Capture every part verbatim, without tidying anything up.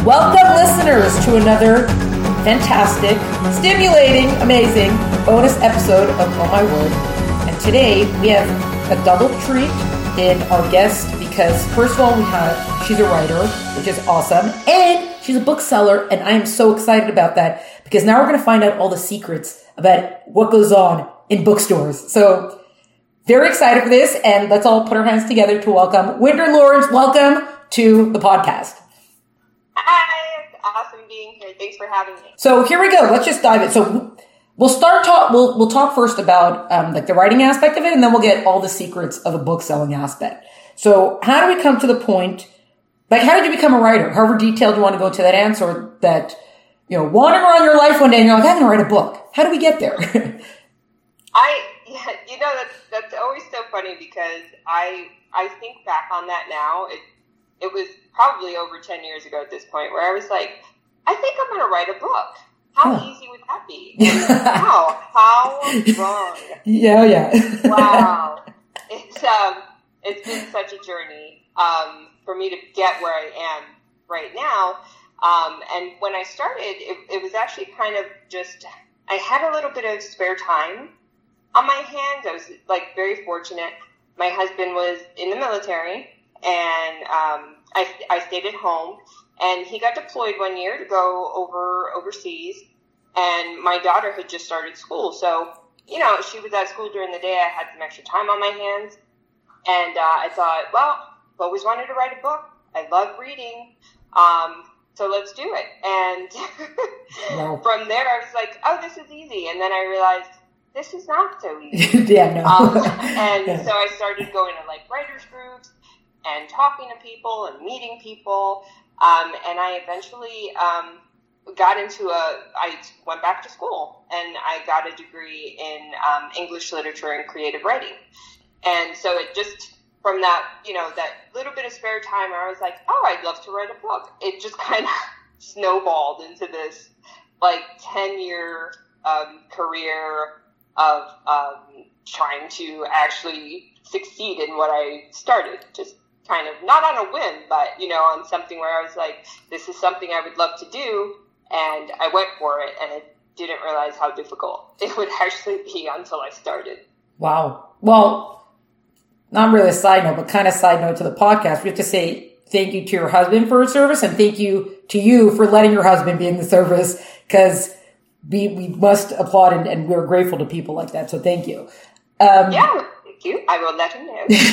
Welcome, listeners, to another fantastic, stimulating, amazing bonus episode of Oh My Word. And today we have a double treat in our guest because, first of all, we have, she's a writer, which is awesome, and she's a bookseller, and I am so excited about that because now we're going to find out all the secrets about what goes on in bookstores. So, very excited for this, and let's all put our hands together to welcome Wynter Lawrence. Welcome to the podcast. Hi, it's awesome being here. Thanks for having me. So here we go. Let's just dive in. So we'll start talk. We'll we'll talk first about um, like the writing aspect of it, and then we'll get all the secrets of a book selling aspect. So how do we come to the point? Like, how did you become a writer? However detailed you want to go to that answer. That you know, wandering around your life one day and you're like, I'm going to write a book. How do we get there? I, yeah, you know, that's that's always so funny because I I think back on that now. It it was probably over ten years ago at this point where I was like, I think I'm going to write a book. How huh. easy would that be? Wow, how wrong. Yeah, yeah. Wow. It's, um, it's been such a journey um, for me to get where I am right now. Um, and when I started, it, it was actually kind of just, I had a little bit of spare time on my hands. I was like very fortunate. My husband was in the military, and um, I, I stayed at home, and he got deployed one year to go over overseas, and my daughter had just started school. So, you know, she was at school during the day. I had some extra time on my hands, and uh, I thought, well, I've always wanted to write a book. I love reading, um, so let's do it. And wow. From there, I was like, oh, this is easy. And then I realized, this is not so easy. yeah, no. um, and yeah. So I started going to like writers groups and talking to people and meeting people. Um, and I eventually um, got into a, I went back to school and I got a degree in um, English literature and creative writing. And so it just, from that, you know, that little bit of spare time where I was like, oh, I'd love to write a book. It just kind of snowballed into this like ten year um, career of um, trying to actually succeed in what I started, just kind of not on a whim, but, you know, on something where I was like, this is something I would love to do. And I went for it, and I didn't realize how difficult it would actually be until I started. Wow. Well, not really a side note, but kind of side note to the podcast. We have to say thank you to your husband for his service, and thank you to you for letting your husband be in the service, because we, we must applaud, and, and we're grateful to people like that. So thank you. Um, yeah, thank you. I will let him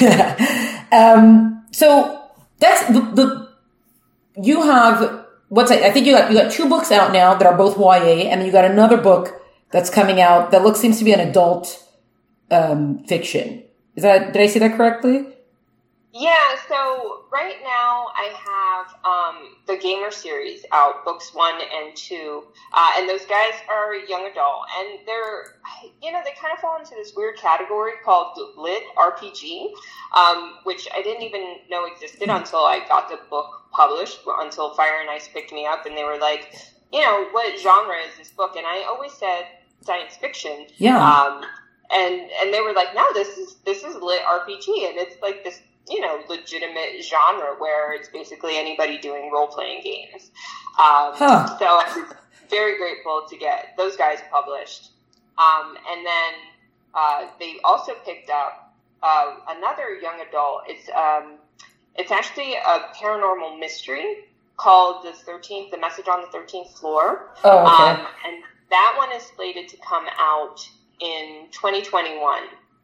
know. um, so that's the, the, you have, what's it? I think you got, you got two books out now that are both Y A, and then you got another book that's coming out that looks, seems to be an adult, um, fiction. Is that, did I say that correctly? Yeah, so right now I have um, the Gamer series out, books one and two, uh, and those guys are young adult, and they're, you know, they kind of fall into this weird category called lit R P G, um, which I didn't even know existed until I got the book published, until Fire and Ice picked me up, and they were like, you know, what genre is this book? And I always said science fiction. Yeah. Um, and and they were like, no, this is this is lit R P G, and it's like this, you know, legitimate genre where it's basically anybody doing role-playing games. Um, huh. So I was very grateful to get those guys published. Um, and then uh, they also picked up uh, another young adult. It's um, it's actually a paranormal mystery called The thirteenth, The Message on the thirteenth Floor. Oh, okay. Um, and that one is slated to come out in twenty twenty-one.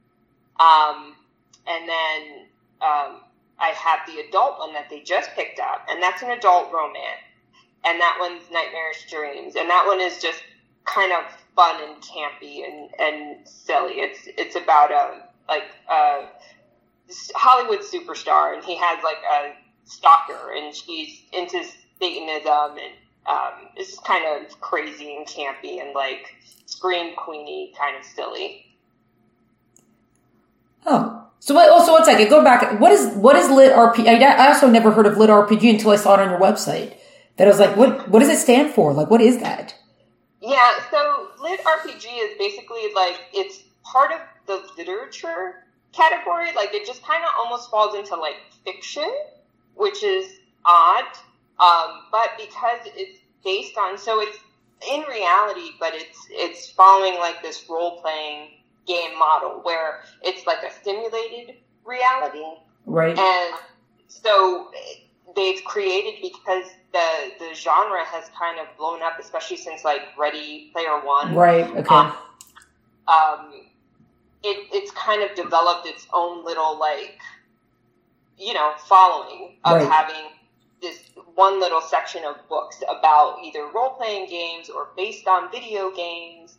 Um, and then Um, I have the adult one that they just picked up, and that's an adult romance, and that one's Nightmarish Dreams, and that one is just kind of fun and campy and, and silly. It's it's about a like a Hollywood superstar, and he has like a stalker, and she's into Satanism, and um, it's just kind of crazy and campy and like Scream Queenie, kind of silly. Oh. So what, also one second, go back. What is, what is lit R P G? I also never heard of lit R P G until I saw it on your website. That I was like, what, what does it stand for? Like, what is that? Yeah, so lit R P G is basically like, it's part of the literature category. Like, it just kind of almost falls into like fiction, which is odd Um, but because it's based on, so it's in reality, but it's it's following like this role-playing game model where it's like a simulated reality. Right. And so they've created, because the the genre has kind of blown up, especially since like Ready Player One. Right. Okay. Um, um it it's kind of developed its own little like, you know, following of right. having this one little section of books about either role-playing games or based on video games.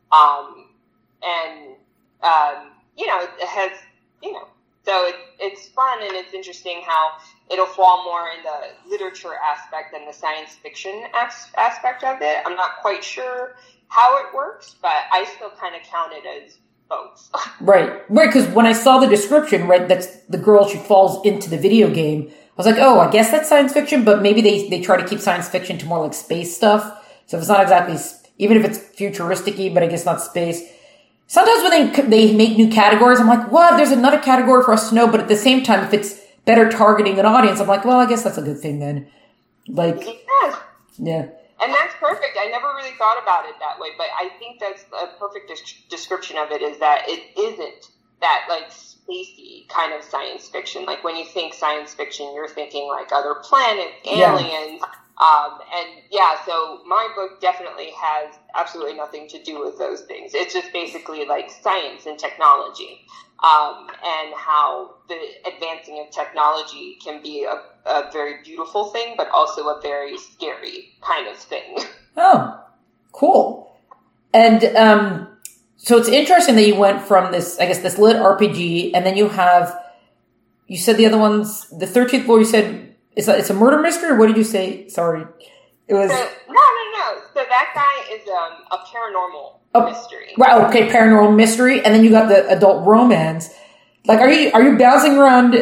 Um, and, um, you know, it has, you know, so it, it's fun and it's interesting how it'll fall more in the literature aspect than the science fiction as- aspect of it. I'm not quite sure how it works, but I still kind of count it as both. Right. Right, because when I saw the description, right, that's the girl, she falls into the video game. I was like, oh, I guess that's science fiction, but maybe they, they try to keep science fiction to more like space stuff. So if it's not exactly, even if it's futuristic-y, but I guess not space. Sometimes when they, they make new categories, I'm like, what? There's another category for us to know. But at the same time, if it's better targeting an audience, I'm like, well, I guess that's a good thing then. Like, yes. Yeah. And that's perfect. I never really thought about it that way, but I think that's a perfect des- description of it, is that it isn't that like spacey kind of science fiction. Like when you think science fiction, you're thinking like other planets, aliens. Yeah. Um, and yeah, so my book definitely has absolutely nothing to do with those things. It's just basically like science and technology, um, and how the advancing of technology can be a, a very beautiful thing, but also a very scary kind of thing. Oh, cool. And, um, so it's interesting that you went from this, I guess, this lit R P G, and then you have, you said the other ones, the thirteenth floor, you said, it's a, it's a murder mystery, or what did you say? Sorry. It was... So, no, no, no. So that guy is um, a paranormal oh, mystery. Right, okay, paranormal mystery, and then you got the adult romance. Like, are you are you bouncing around,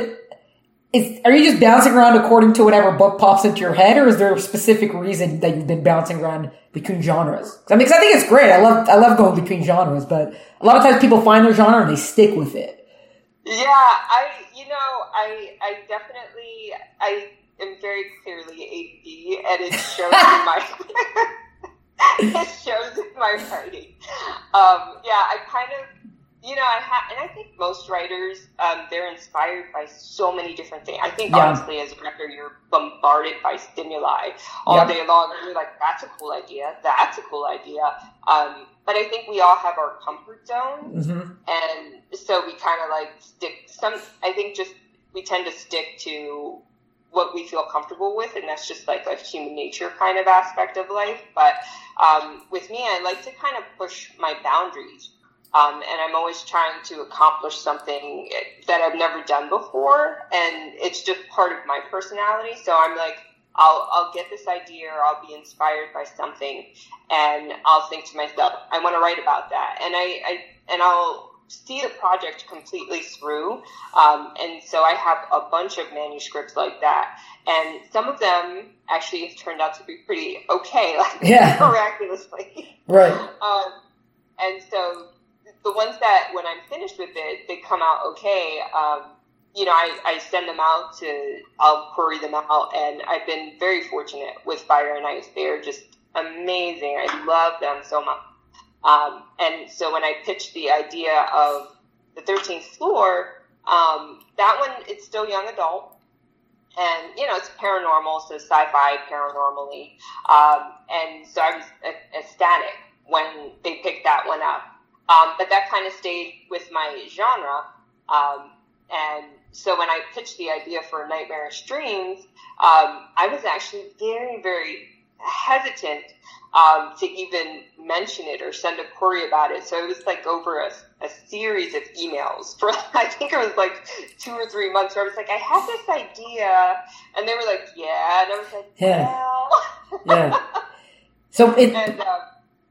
is, are you just bouncing around according to whatever book pops into your head, or is there a specific reason that you've been bouncing around between genres? I mean, 'cause I think it's great. I love I love going between genres, but a lot of times people find their genre and they stick with it. Yeah, I, you know, I, I definitely, I am very clearly A D, and it shows in my, it shows in my writing. Um, yeah, I kind of, you know, I have, and I think most writers, um, they're inspired by so many different things. I think, yeah. honestly, as a writer, you're bombarded by stimuli all yep. day long. And you're like, that's a cool idea. That's a cool idea. Um, but I think we all have our comfort zone. Mm-hmm. And so we kind of like stick some, I think just, we tend to stick to what we feel comfortable with. And that's just like a human nature kind of aspect of life. But, um, with me, I like to kind of push my boundaries. Um, and I'm always trying to accomplish something that I've never done before, and it's just part of my personality. So I'm like, I'll I'll get this idea, or I'll be inspired by something, and I'll think to myself, I want to write about that, and I, I and I'll see the project completely through. Um, and so I have a bunch of manuscripts like that, and some of them actually have turned out to be pretty okay, like yeah. miraculously, right? Um, and so. The ones that, when I'm finished with it, they come out okay. Um, you know, I, I send them out to, I'll query them out, and I've been very fortunate with Fire and Ice. They are just amazing. I love them so much. Um, and so when I pitched the idea of the thirteenth floor, um, that one, it's still young adult. And, you know, it's paranormal, so sci-fi paranormally. Um, and so I was ecstatic when they picked that one up. Um, but that kind of stayed with my genre. Um, and so when I pitched the idea for Nightmarish Dreams, um, I was actually very, very hesitant um, to even mention it or send a query about it. So it was like over a, a series of emails for, I think it was like two or three months where I was like, I have this idea. And they were like, yeah. And I was like, yeah. well. yeah. So it... And, um,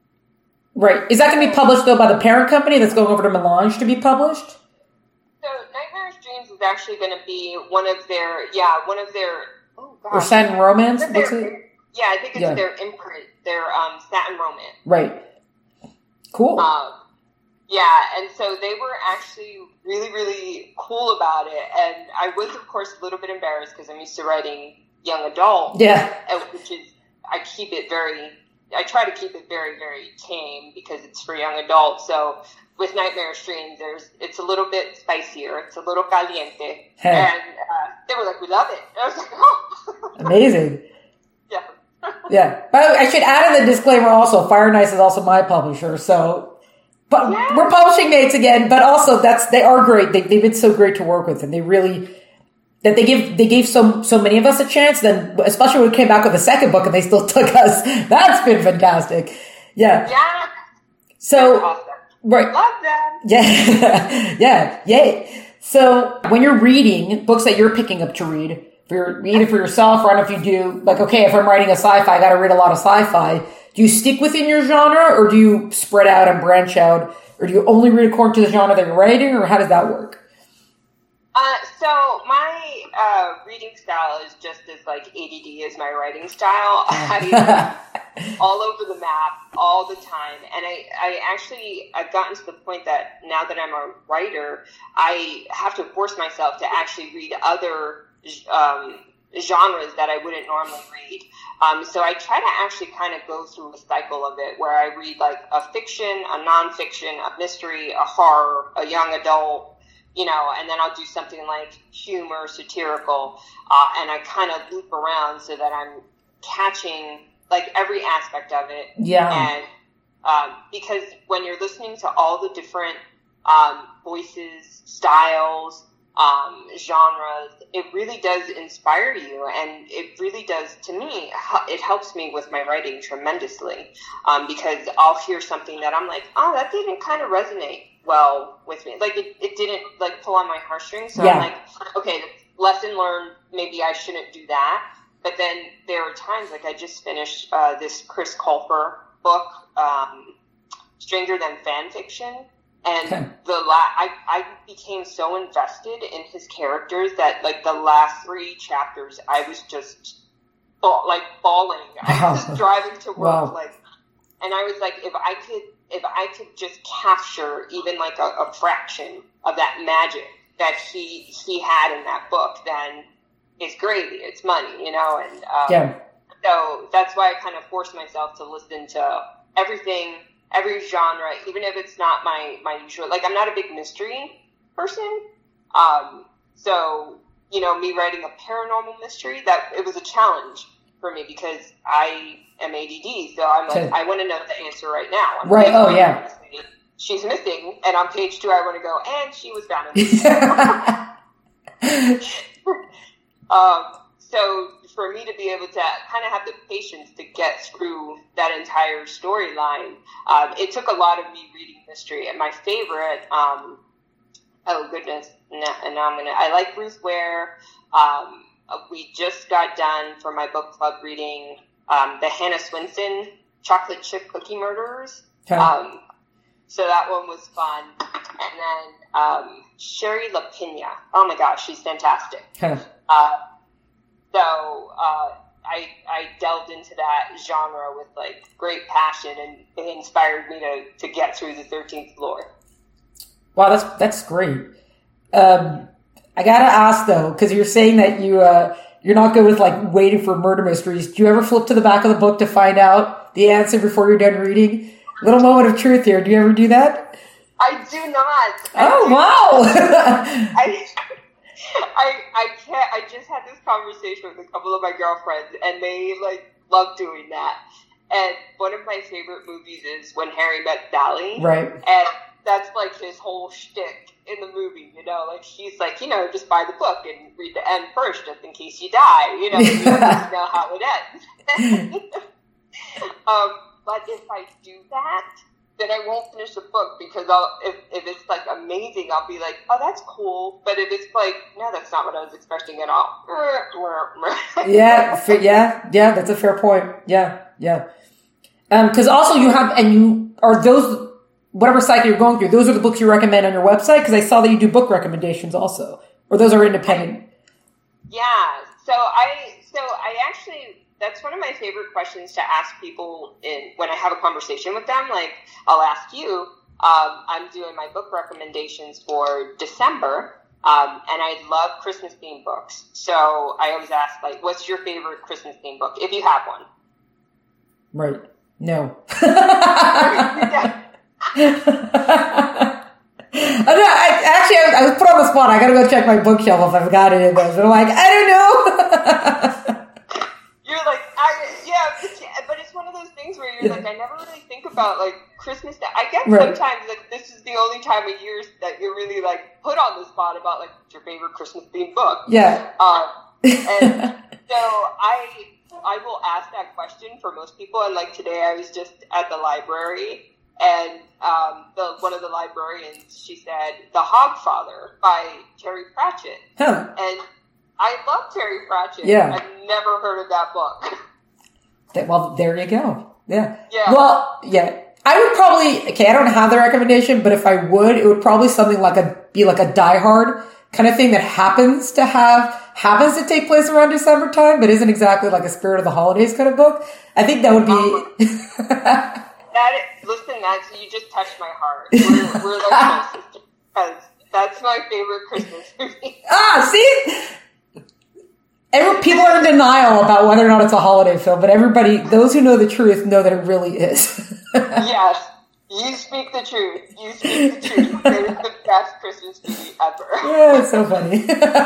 Right. Is that going to be published, though, by the parent company that's going over to Melange to be published? So Nightmarish Dreams is actually going to be one of their, yeah, one of their, oh, gosh. Or Satin Romance? Their, What's it? Yeah, I think it's yeah. their imprint, their um, Satin Romance. Right. Cool. Um, yeah, and so they were actually really, really cool about it. And I was, of course, a little bit embarrassed because I'm used to writing young adult. Yeah. Which is, I keep it very, I try to keep it very, very tame because it's for young adults. So with Nightmarish Dreams, there's, it's a little bit spicier. It's a little caliente. Hey. And uh, they were like, we love it. I was like, oh. Amazing. Yeah. Yeah. But I should add in the disclaimer also, Fire and Ice is also my publisher. So but yeah. we're publishing mates again, but also that's, they are great. They, they've been so great to work with, and they really, that they give, they gave so, so many of us a chance. Then, especially when we came back with the second book and they still took us. That's been fantastic. Yeah. Yeah. So, awesome. Right. Love them. Yeah. Yeah. Yay. So when you're reading books that you're picking up to read, for your, either for yourself or I don't know if you do, like, okay, if I'm writing a sci-fi, I got to read a lot of sci-fi. Do you stick within your genre, or do you spread out and branch out, or do you only read according to the genre that you're writing, or how does that work? Uh, so my uh, reading style is just as like A D D as my writing style. I all over the map all the time, and I, I actually I've gotten to the point that now that I'm a writer, I have to force myself to actually read other um, genres that I wouldn't normally read. Um, so I try to actually kind of go through a cycle of it where I read like a fiction, a nonfiction, a mystery, a horror, a young adult, you know, and then I'll do something like humor, satirical, uh, and I kind of loop around so that I'm catching like every aspect of it. Yeah. And um, because when you're listening to all the different um, voices, styles, um, genres, it really does inspire you, and it really does, to me, it helps me with my writing tremendously, um, because I'll hear something that I'm like, oh, that didn't kind of resonate well with me. Like, it, it didn't, like, pull on my heartstrings, so yeah. I'm like, okay, lesson learned, maybe I shouldn't do that. But then there are times, like, I just finished uh, this Chris Colfer book, um, Stranger Than Fan Fiction. And okay. the la- I, I became so invested in his characters that, like, the last three chapters, I was just, ba- like, bawling. I was just driving to work, wow. like, and I was like, if I could, if I could just capture even, like, a, a fraction of that magic that he he had in that book, then it's gravy, it's money, you know? And um, yeah. so that's why I kind of forced myself to listen to everything, every genre, even if it's not my, my usual, like, I'm not a big mystery person. Um, so, you know, me writing a paranormal mystery, that it was a challenge for me because I am A D D. So I'm like, okay. I want to know the answer right now. I'm right. Oh, yeah. Missing. She's missing. And on page two, I want to go, and she was found in the um, so for me to be able to kind of have the patience to get through that entire storyline, um, it took a lot of me reading mystery. And my favorite, um, oh goodness, now, now I'm gonna. I like Ruth Ware. Um, we just got done for my book club reading um, the Hannah Swinson Chocolate Chip Cookie Murderers. Okay. Um, so that one was fun. And then um, Sherry LaPina. Oh my gosh, she's fantastic. Okay. Uh, so uh, I I delved into that genre with like great passion, and it inspired me to, to get through the thirteenth floor. Wow, that's that's great. Um, I gotta ask though, because you're saying that you uh, you're not good with like waiting for murder mysteries. Do you ever flip to the back of the book to find out the answer before you're done reading? Little moment of truth here. Do you ever do that? I do not. I oh do wow! Not. I, I I can't. I just had this conversation with a couple of my girlfriends, and they like love doing that. And one of my favorite movies is When Harry Met Sally. Right. And that's like his whole shtick in the movie. You know, like he's like, you know, just buy the book and read the end first, just in case you die. You know, you don't know how it ends. um, but if I do that, then I won't finish the book because I'll, if, if it's like amazing, I'll be like, oh, that's cool. But if it's like, no, that's not what I was expecting at all. yeah, yeah, yeah, that's a fair point. Yeah, yeah. Um, cause also you have, and you are those, whatever cycle you're going through, those are the books you recommend on your website. Cause I saw that you do book recommendations also, or those are independent. Yeah. So I, so I actually, that's one of my favorite questions to ask people in when I have a conversation with them. Like, I'll ask you, um, I'm doing my book recommendations for December. Um, and I love Christmas themed books. So I always ask, like, what's your favorite Christmas themed book, if you have one? Right. No. I, actually, I, I was put on the spot. I gotta go check my bookshelf if I've got any of those. But I'm like, I don't know. You're like, I, yeah, but, but it's one of those things where you're like, I never really think about like Christmas. I guess right. sometimes like this is the only time of year that you're really like put on the spot about like what's your favorite Christmas themed book. Yeah. Um, and so I I will ask that question for most people. And like today, I was just at the library. And um, the one of the librarians, she said, The Hogfather by Terry Pratchett. Huh. And I love Terry Pratchett. Yeah. I've never heard of that book. That, well, there you go. Yeah. Yeah. Well, yeah. I would probably, okay, I don't have the recommendation, but if I would, it would probably something like a, be like a Die Hard kind of thing that happens to have, happens to take place around December time, but isn't exactly like a Spirit of the Holidays kind of book. I think that would be... Um, That is, listen, that's you just touched my heart. We're, we're like soul sisters because that's my favorite Christmas movie. Ah, see, Every, people are in denial about whether or not it's a holiday film, but everybody, those who know the truth, know that it really is. Yes, you speak the truth. You speak the truth. It is the best Christmas movie ever. Yeah, it's so funny.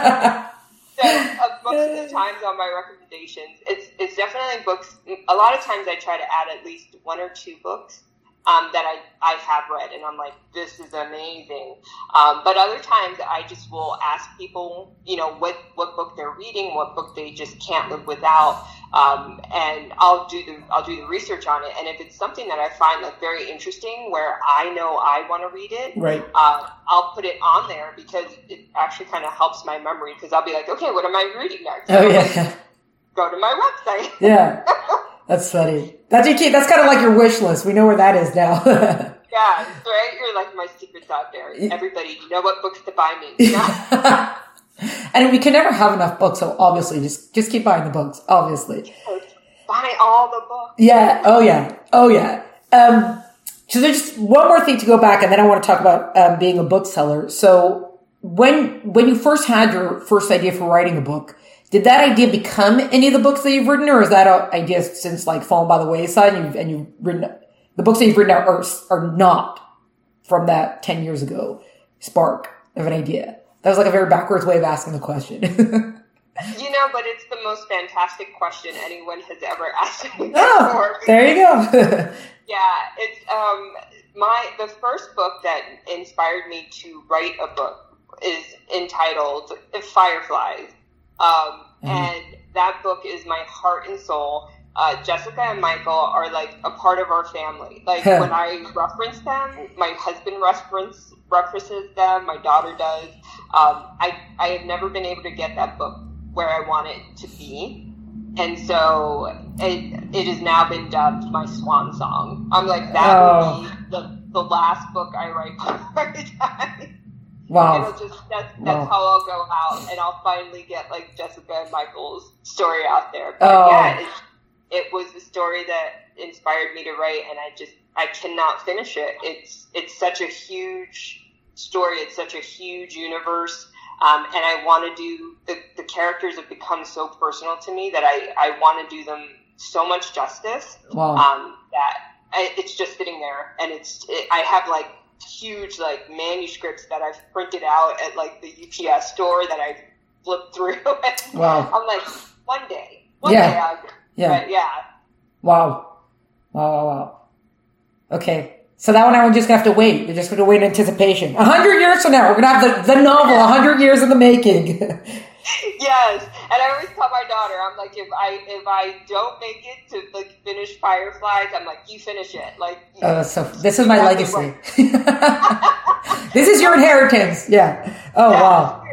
So, uh, books at the times on my recommendations, it's it's definitely books. A lot of times I try to add at least one or two books um, that I, I have read, and I'm like, this is amazing. Um, but other times I just will ask people, you know, what, what book they're reading, what book they just can't live without, um, and I'll do the I'll do the research on it. And if it's something that I find like very interesting, where I know I want to read it, right? Uh, I'll put it on there because it actually kind of helps my memory. Because I'll be like, okay, what am I reading next? Oh yeah. Like, go to my website. Yeah, that's funny. That's your key. That's kind of like your wish list. We know where that is now. Yeah, right. You're like my secret's out there. Everybody, you know what books to buy me. Yeah. And we can never have enough books, so obviously, just just keep buying the books. Obviously, buy all the books. Yeah. Oh yeah. Oh yeah. Um, so there's just one more thing to go back, and then I want to talk about um, being a bookseller. So when when you first had your first idea for writing a book, did that idea become any of the books that you've written, or is that an idea since like fallen by the wayside? And you've, and you've written the books that you've written are are not from that ten years ago spark of an idea. That was like a very backwards way of asking the question. You know, but it's the most fantastic question anyone has ever asked me oh, before. There you go. Yeah, it's um my the first book that inspired me to write a book is entitled Fireflies, um, mm-hmm. and that book is my heart and soul. Uh, Jessica and Michael are like a part of our family. Like when I reference them, my husband reference references them, my daughter does. Um, I I have never been able to get that book where I want it to be, and so it it has now been dubbed my swan song. I'm like that oh. will be the the last book I write before I die. Wow. It'll just that's that's wow. how I'll go out, and I'll finally get like Jessica and Michael's story out there. But oh. yeah, it, it was the story that inspired me to write, and I just I cannot finish it. It's it's such a huge story. It's such a huge universe. Um, and I want to do, the, the characters have become so personal to me that I, I want to do them so much justice. Wow. Um, that I, it's just sitting there. And it's, it, I have like huge like manuscripts that I've printed out at like the U P S store that I've flipped through. Wow. I'm like, one day, one yeah. day I'll, yeah. But yeah. Wow. Wow, wow, wow. Okay. So that one, I'm just going to have to wait. We're just going to wait in anticipation. A hundred years from now, we're going to have the, the novel, a hundred years in the making. Yes. And I always tell my daughter, I'm like, if I if I don't make it to like finish Fireflies, I'm like, you finish it. Like, uh, so this is my legacy. This is your inheritance. Yeah. Oh, yeah, wow.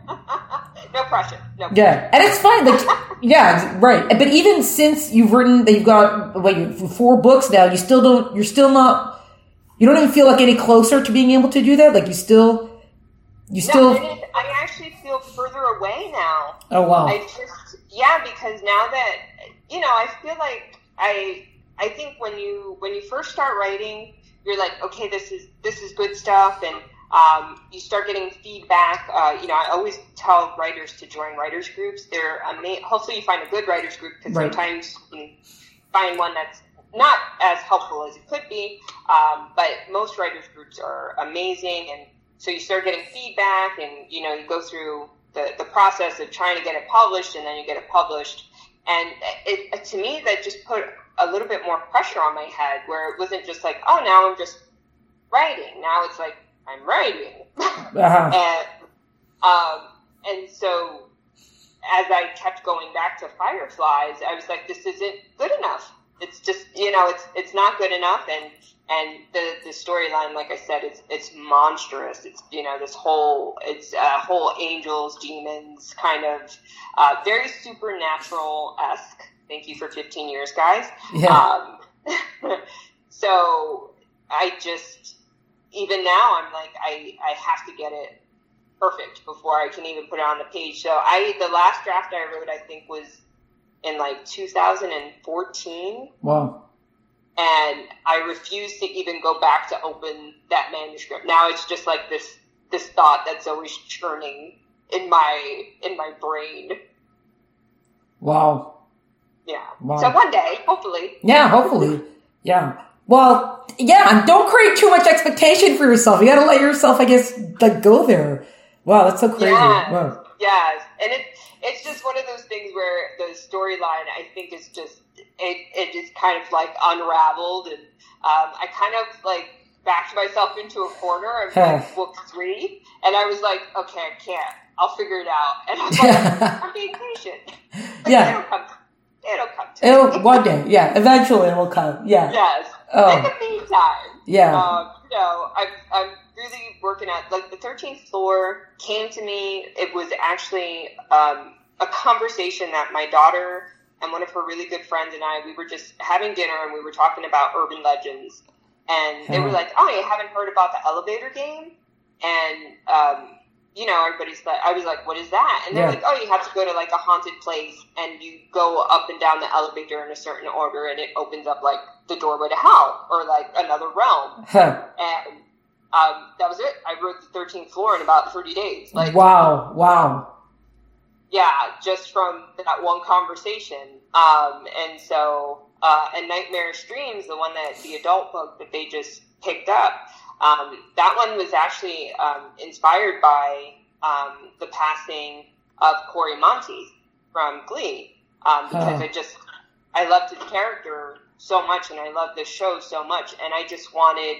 No pressure. No pressure. Yeah. And it's fine. Like, yeah, right. But even since you've written, you've got, wait, four books now, you still don't, you're still not, you don't even feel like any closer to being able to do that? Like you still, you still... No, it is, I actually feel further away now. Oh, wow. I just, yeah, because now that, you know, I feel like I, I think when you, when you first start writing, you're like, okay, this is, this is good stuff. And Um, you start getting feedback. Uh, you know, I always tell writers to join writers groups. They're ama- hopefully you find a good writers group, because right. sometimes you can find one that's not as helpful as it could be. Um, but most writers groups are amazing, and so you start getting feedback, and you know, you go through the the process of trying to get it published, and then you get it published. And it, to me, that just put a little bit more pressure on my head, where it wasn't just like, oh, now I'm just writing. Now it's like, I'm writing. Uh-huh. and um, and so as I kept going back to Fireflies, I was like, this isn't good enough. It's just, you know, it's it's not good enough. And and the, the storyline, like I said, it's it's monstrous. It's, you know, this whole, it's a uh, whole angels, demons, kind of uh, very supernatural-esque. Thank you for fifteen years, guys. Yeah. Um, so I just, even now, I'm like, I, I have to get it perfect before I can even put it on the page. So I, the last draft I wrote, I think, was in like two thousand fourteen. Wow. And I refuse to even go back to open that manuscript. Now it's just like this, this thought that's always churning in my, in my brain. Wow. Yeah. Wow. So one day, hopefully. Yeah, hopefully. Yeah. Well, yeah, and don't create too much expectation for yourself. You gotta let yourself, I guess, like, go there. Wow, that's so crazy. Yes. Wow. Yes. And it, it's just one of those things where the storyline, I think, is just, it, it is kind of like unraveled. And um, I kind of like backed myself into a corner of like book three. And I was like, okay, I can't. I'll figure it out. And I'm like, I'm being patient. Like, yeah. It'll come. It'll come to It'll, me. one day. Yeah. Eventually it will come. Yeah. Yes. Oh. In the meantime, yeah. um, you know, I'm, I'm really working at, like, the thirteenth floor came to me. It was actually um, a conversation that my daughter and one of her really good friends and I, we were just having dinner and we were talking about urban legends. And they were like, oh, you haven't heard about the elevator game? And, um, you know, everybody's like, I was like, what is that? And they're yeah. like, oh, you have to go to like a haunted place and you go up and down the elevator in a certain order and it opens up like the doorway to hell or like another realm. Huh. And um, that was it. I wrote the thirteenth floor in about thirty days. Like, wow. Wow. Yeah, just from that one conversation. Um, and so, uh, and Nightmarish Dreams, the one that the adult book that they just picked up, um, that one was actually um, inspired by um, the passing of Cory Monteith from Glee, um, because huh. I just, I loved his character so much and I loved this show so much, and I just wanted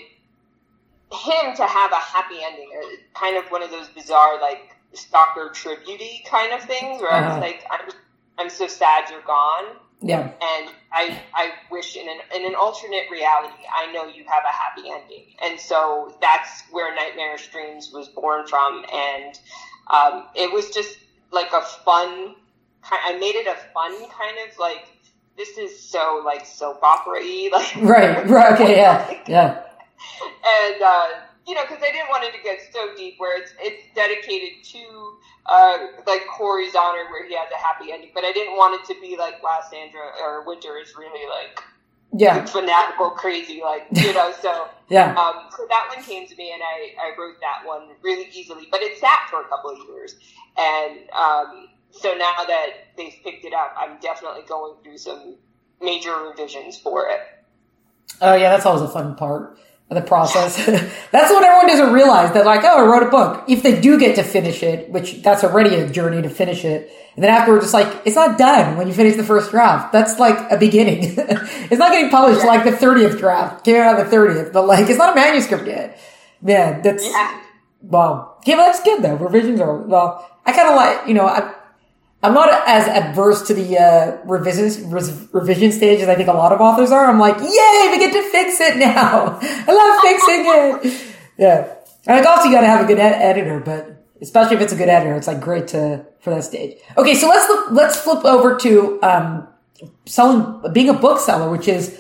him to have a happy ending, kind of one of those bizarre, like, stalker tribute-y kind of things where uh-huh. I was like, I'm, I'm so sad you're gone. Yeah. And I I wish in an in an alternate reality, I know you have a happy ending. And so that's where Nightmarish Dreams was born from. And um, it was just like a fun, I made it a fun kind of like, this is so like soap opera-y. Like, right, right, okay, yeah, yeah. And, uh, you know, because I didn't want it to get so deep where it's it's dedicated to, uh, like, Cory's honor where he has a happy ending. But I didn't want it to be like, wow, Sandra or Winter is really, like, yeah, fanatical, crazy, like, you know, so. yeah. Um, so that one came to me and I, I wrote that one really easily. But it sat for a couple of years. And um, so now that they've picked it up, I'm definitely going through some major revisions for it. Oh, yeah, that's always a fun part. The process. That's what everyone doesn't realize, that like, oh, I wrote a book. If they do get to finish it, which that's already a journey to finish it, and then afterwards it's like, it's not done when you finish the first draft. That's like a beginning. It's not getting published yeah. like the thirtieth draft. Came out on the thirtieth, but like, it's not a manuscript yet. Man, that's, yeah. wow. Okay, but that's good though. Revisions are, well, I kind of like, you know, I, I'm not as adverse to the uh, revisions, revision stage as I think a lot of authors are. I'm like, yay, we get to fix it now. I love fixing it. Yeah. And like also you got to have a good ed- editor, but especially if it's a good editor, it's like great to for that stage. Okay, so let's look, let's flip over to um, selling, being a bookseller, which is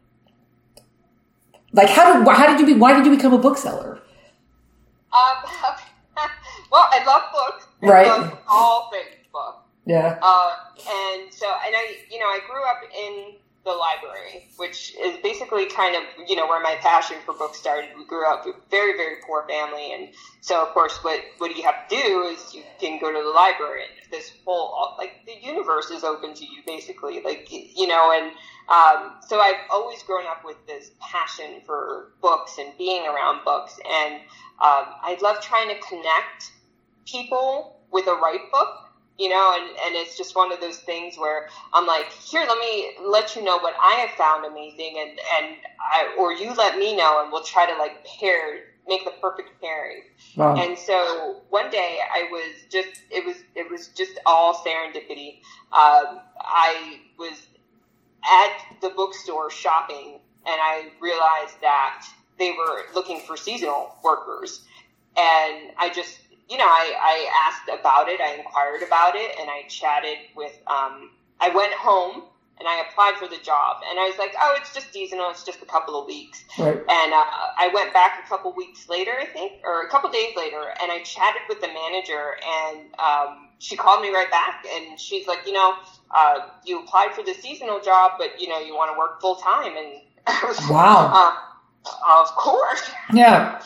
like how did how did you be? Why did you become a bookseller? Um. Well, I love books. I right. love all things books. Yeah. Uh, and so, and I, you know, I grew up in the library, which is basically kind of, you know, where my passion for books started. We grew up with a very, very poor family. And so, of course, what, what you have to do is you can go to the library and this whole, like, the universe is open to you, basically. Like, you know, and um, so I've always grown up with this passion for books and being around books. And um, I love trying to connect people with a right book. You know, and, and it's just one of those things where I'm like, here, let me let you know what I have found amazing, and, and I, or you let me know, and we'll try to like pair, make the perfect pairing. Wow. And so one day I was just, it was, it was just all serendipity. Um, I was at the bookstore shopping, and I realized that they were looking for seasonal workers, and I just, you know, I, I asked about it, I inquired about it, and I chatted with, um, I went home and I applied for the job, and I was like, oh, it's just seasonal, it's just a couple of weeks. Right. And uh, I went back a couple weeks later, I think, or a couple days later, and I chatted with the manager, and um, she called me right back, and she's like, you know, uh, you applied for the seasonal job, but, you know, you want to work full time. And I was wow. Uh, of course. Yeah.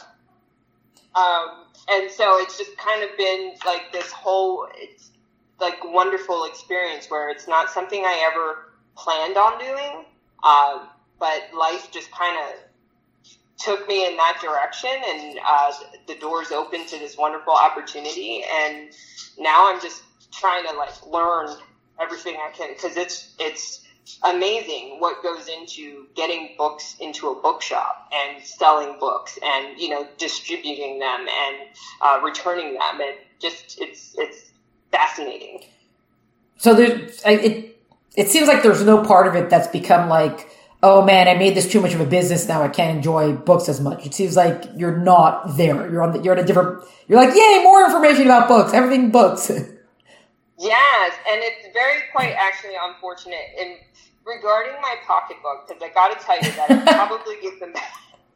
Um, And so it's just kind of been like this whole, it's like wonderful experience where it's not something I ever planned on doing, um, but life just kind of took me in that direction, and uh, the doors opened to this wonderful opportunity. And now I'm just trying to like learn everything I can, because it's it's amazing what goes into getting books into a bookshop and selling books and, you know, distributing them and uh, returning them. And just, it's, it's fascinating. So there's, it, it seems like there's no part of it that's become like, oh man, I made this too much of a business. Now I can't enjoy books as much. It seems like you're not there. You're on the, you're at a different, you're like, yay, more information about books, everything books. Yes. And it's very quite actually unfortunate in regarding my pocketbook, because I got to tell you that I probably give them back.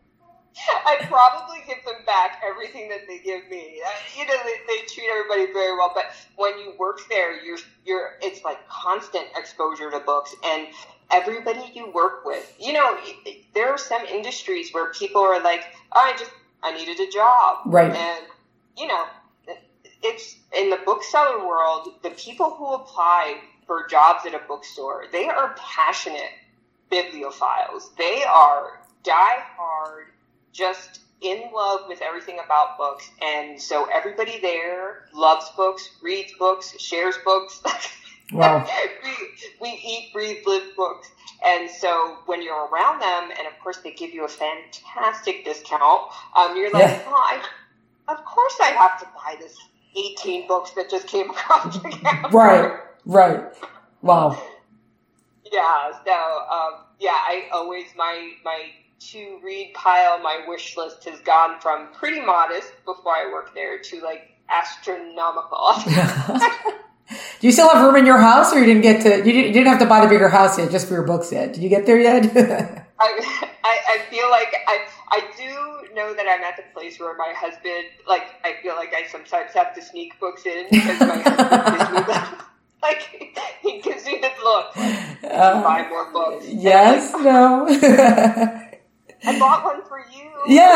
I probably give them back everything that they give me. Uh, you know, they, they treat everybody very well, but when you work there, you're you're it's like constant exposure to books, and everybody you work with. You know, there are some industries where people are like, oh, I just I needed a job, right? And you know, it's in the bookseller world, the people who apply for jobs at a bookstore, they are passionate bibliophiles. They are die-hard, just in love with everything about books. And so everybody there loves books, reads books, shares books. Wow. we, we eat, breathe, live books. And so when you're around them, and of course they give you a fantastic discount, um, you're like, yeah. oh, I, of course I have to buy this eighteen books that just came across the counter. Right. Right. Wow. Yeah. So, um, yeah, I always, my, my to read pile, my wish list has gone from pretty modest before I worked there to like astronomical. Do you still have room in your house, or you didn't get to, you didn't, you didn't have to buy the bigger house yet just for your books yet? Did you get there yet? I, I, I feel like I, I do know that I'm at the place where my husband, like, I feel like I sometimes have to sneak books in because my husband gives me them. Like, he gives me this look, like, uh, buy more books. Yes, like, no. I bought one for you.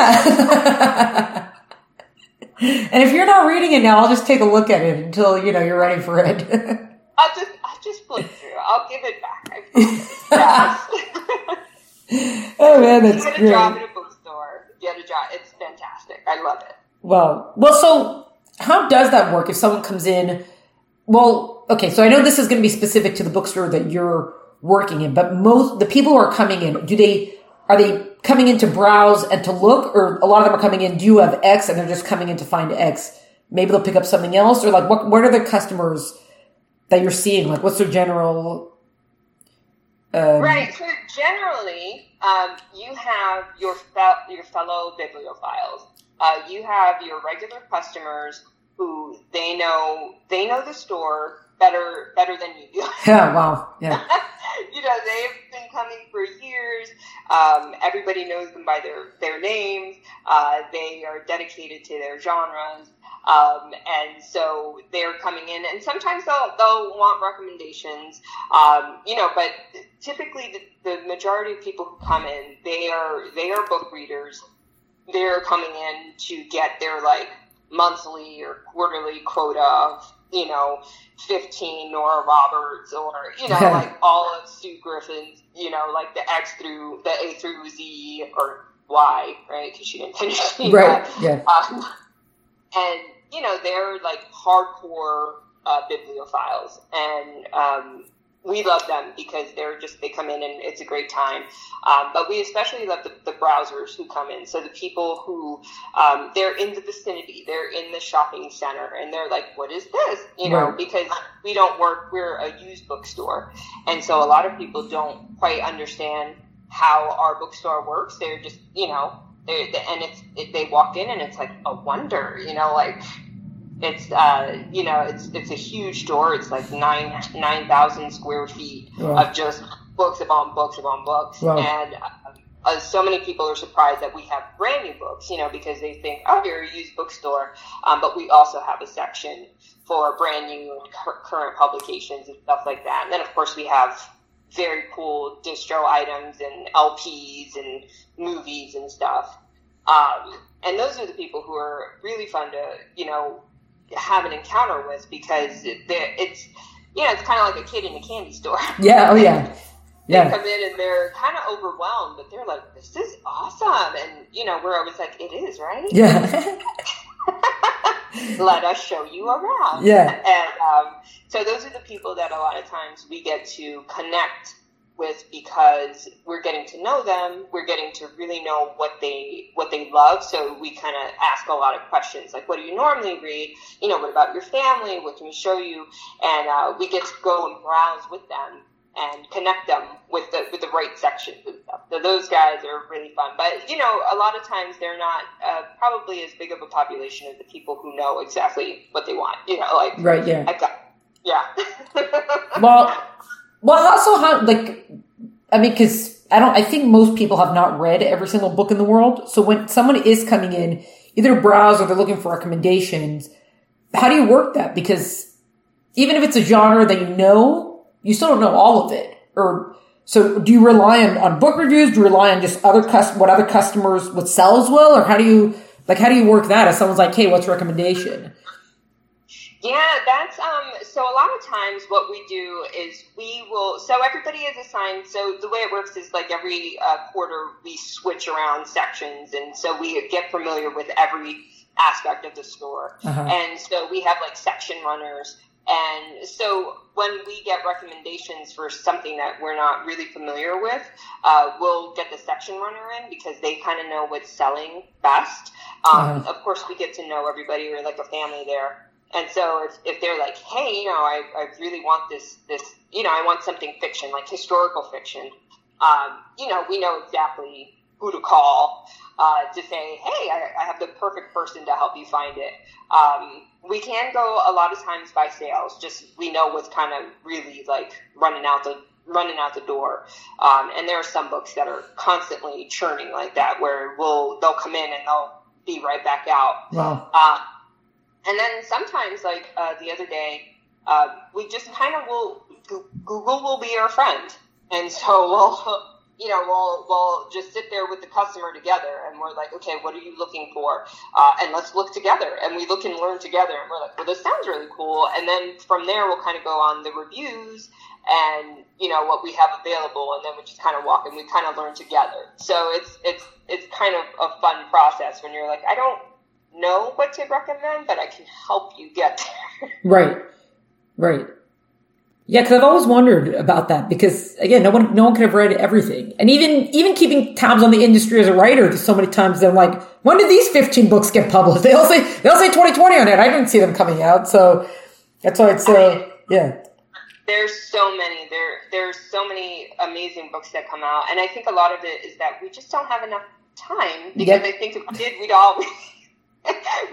Yeah. And if you're not reading it now, I'll just take a look at it until, you know, you're ready for it. I'll just, I'll just flip through. I'll give it back. I promise. Oh man, that's great. great. Get a job at a bookstore. Get a job. It's fantastic. I love it. Wow. Well, so how does that work if someone comes in? Well, okay, so I know this is going to be specific to the bookstore that you're working in, but most the people who are coming in, do they are they coming in to browse and to look, or a lot of them are coming in, do you have X, and they're just coming in to find X? Maybe they'll pick up something else, or like what what are the customers that you're seeing? Like, what's their general? Um, right. So generally, um, you have your fel- your fellow bibliophiles. Uh, you have your regular customers who they know they know the store better better than you do. Yeah. Wow. Yeah. you know, they've been coming for years. Um, everybody knows them by their, their names. Uh, they are dedicated to their genres. Um, and so they're coming in, and sometimes they'll, they'll want recommendations, um, you know, but typically the, the majority of people who come in, they are, they are book readers. They're coming in to get their like monthly or quarterly quota of, you know, fifteen Nora Roberts, or, you know, like all of Sue Griffin's, you know, like the X through the A through Z or Y, right? Because she didn't finish right. that. Yeah. Um, and, you know, they're like hardcore uh, bibliophiles, and um, we love them because they're just, they come in and it's a great time. Um, but we especially love the, the browsers who come in. So the people who, um, they're in the vicinity, they're in the shopping center, and they're like, what is this? You know, right. because we don't work, we're a used bookstore. And so a lot of people don't quite understand how our bookstore works. They're just, you know, they're, and it's, it, they walk in and it's like a wonder, you know, like, It's, uh, you know, it's, it's a huge store. It's like nine, nine thousand square feet wow. of just books upon books upon books. Wow. And uh, so many people are surprised that we have brand new books, you know, because they think, oh, you're a used bookstore. Um, but we also have a section for brand new and cur- current publications and stuff like that. And then, of course, we have very cool distro items and L Ps and movies and stuff. Um, and those are the people who are really fun to, you know, have an encounter with, because it's, you know, it's kind of like a kid in a candy store. Yeah. Oh yeah. Yeah. They come in and they're kind of overwhelmed, but they're like, this is awesome. And, you know, we're always like, it is, right? Yeah. Let us show you around. Yeah. And um, so those are the people that a lot of times we get to connect with, because we're getting to know them. We're getting to really know what they what they love. So we kind of ask a lot of questions, like, what do you normally read? You know, what about your family? What can we show you? And uh, we get to go and browse with them and connect them with the with the right sections and stuff. So those guys are really fun. But, you know, a lot of times they're not uh, probably as big of a population as the people who know exactly what they want. You know, like, right, yeah. I've got, yeah. well, well, also, how, like, I mean, because I don't, I think most people have not read every single book in the world. So when someone is coming in, either browse or they're looking for recommendations, how do you work that? Because even if it's a genre that you know, you still don't know all of it. Or so do you rely on, on book reviews? Do you rely on just other cus- what other customers would sell as well? Or how do you, like, how do you work that if someone's like, hey, what's your recommendation? Yeah, that's, um, so a lot of times what we do is we will, so everybody is assigned, so the way it works is like every uh, quarter we switch around sections, and so we get familiar with every aspect of the store. Uh-huh. And so we have like section runners. And so when we get recommendations for something that we're not really familiar with, uh, we'll get the section runner in, because they kind of know what's selling best. Um, uh-huh. Of course, we get to know everybody. We're like a family there. And so if, if they're like, hey, you know, I, I really want this, this, you know, I want something fiction, like historical fiction, um, you know, we know exactly who to call uh, to say, hey, I, I have the perfect person to help you find it. Um, we can go a lot of times by sales, just we know what's kind of really like running out the running out the door. Um, and there are some books that are constantly churning like that, where we'll they'll come in and they'll be right back out. Wow. Uh, And then sometimes, like uh, the other day, uh, we just kind of will, Google will be our friend. And so we'll, you know, we'll, we'll just sit there with the customer together, and we're like, okay, what are you looking for? Uh, and let's look together. And we look and learn together, and we're like, well, this sounds really cool. And then from there, we'll kind of go on the reviews and, you know, what we have available. And then we just kind of walk and we kind of learn together. So it's, it's, it's kind of a fun process when you're like, I don't know what to recommend, but I can help you get there. Right. Right. Yeah, because I've always wondered about that, because again, no one no one could have read everything. And even even keeping tabs on the industry as a writer, so many times they're like, when did these fifteen books get published? They all say they all say twenty twenty on it. I didn't see them coming out. So that's why it's uh yeah. There's so many. There there's so many amazing books that come out. And I think a lot of it is that we just don't have enough time, because yep. I think if we did, we'd all we'd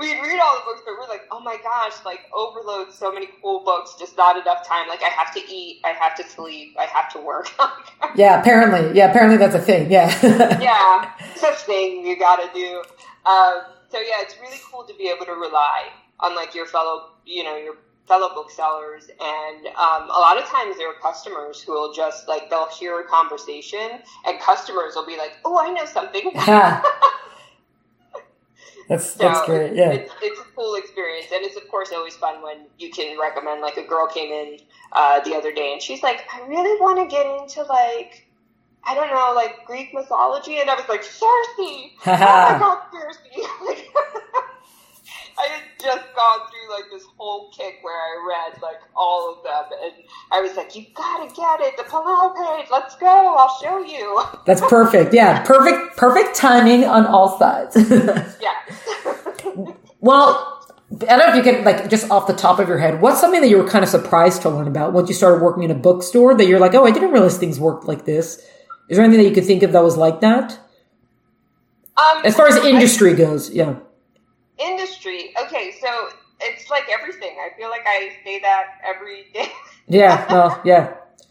we'd read all the books, but we're like, oh my gosh, like overload, so many cool books, just not enough time. Like I have to eat, I have to sleep, I have to work. Yeah, apparently. Yeah, apparently that's a thing. Yeah. Yeah, it's a thing you got to do. Um, so yeah, it's really cool to be able to rely on like your fellow, you know, your fellow booksellers. And um, a lot of times there are customers who will just like, they'll hear a conversation and customers will be like, oh, I know something. That's so that's great. Yeah, it's, it's a cool experience, and it's of course always fun when you can recommend. Like a girl came in uh, the other day, and she's like, "I really want to get into like, I don't know, like Greek mythology," and I was like, "Circe! Oh my God, Circe!" I had just gone through like this whole kick where I read like all of them, and I was like, "You gotta get it, the Palau page. Let's go. I'll show you." That's perfect. Yeah, perfect, perfect timing on all sides. Yeah. Well, I don't know if you can, like, just off the top of your head, what's something that you were kind of surprised to learn about once you started working in a bookstore that you're like, oh, I didn't realize things worked like this? Is there anything that you could think of that was like that? Um, as far as industry I, goes, yeah. Industry. Okay, so it's like everything. I feel like I say that every day. Yeah, well, yeah.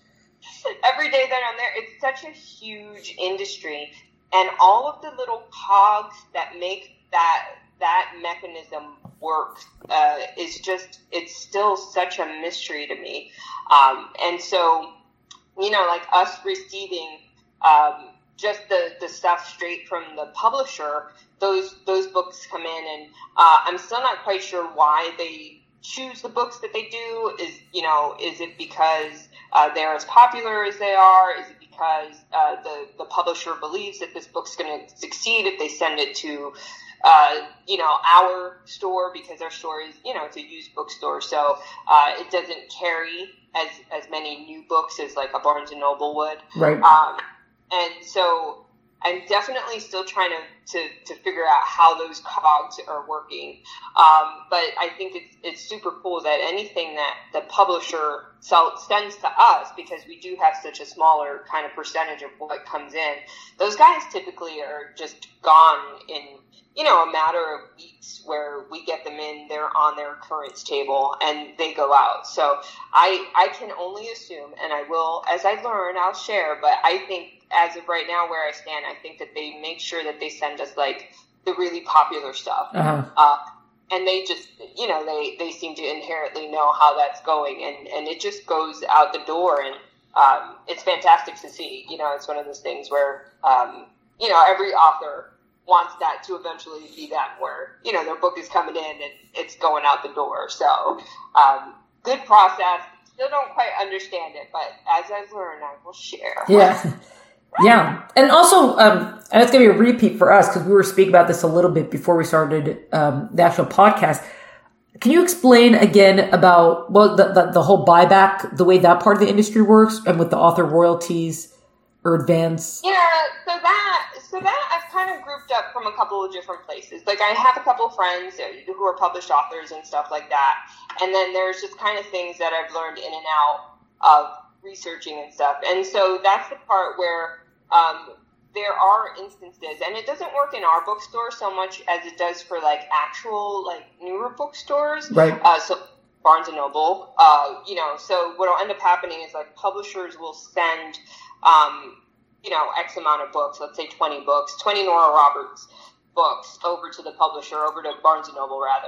Every day that I'm there, it's such a huge industry, and all of the little cogs that make that that mechanism work uh, is just, it's still such a mystery to me. Um, and so, you know, like us receiving um, just the, the stuff straight from the publisher, those those books come in, and uh, I'm still not quite sure why they choose the books that they do. Is, you know, is it because uh, they're as popular as they are? Is it because uh, the, the publisher believes that this book's going to succeed if they send it to Uh, you know, our store, because our store is, you know, it's a used bookstore, so uh, it doesn't carry as as many new books as like a Barnes and Noble would. Right. Um, and so I'm definitely still trying to, to, to figure out how those cogs are working. Um, but I think it's it's super cool that anything that the publisher sell, sends to us, because we do have such a smaller kind of percentage of what comes in, those guys typically are just gone in, you know, a matter of weeks, where we get them in, they're on their occurrence table, and they go out. So I I can only assume, and I will, as I learn, I'll share, but I think as of right now where I stand, I think that they make sure that they send us like the really popular stuff. Uh-huh. Uh, and they just, you know, they, they seem to inherently know how that's going, and, and it just goes out the door, and um, it's fantastic to see. You know, it's one of those things where, um, you know, every author wants that to eventually be that, where, you know, their book is coming in and it's going out the door. So, um, good process. Still don't quite understand it, but as I learn, I will share. Yeah. Yeah. And also, um, and it's going to be a repeat for us, because we were speaking about this a little bit before we started um, the actual podcast. Can you explain again about, well, the, the, the whole buyback, the way that part of the industry works, and with the author royalties or advance? Yeah, so that, so that I've kind of grouped up from a couple of different places. Like, I have a couple of friends who are published authors and stuff like that. And then there's just kind of things that I've learned in and out of researching and stuff. And so that's the part where um, there are instances, and it doesn't work in our bookstore so much as it does for like actual like newer bookstores. Right. Uh, so Barnes and Noble, uh, you know, so what will end up happening is like publishers will send, um, you know, X amount of books, let's say twenty books, twenty Nora Roberts books over to the publisher, over to Barnes and Noble rather.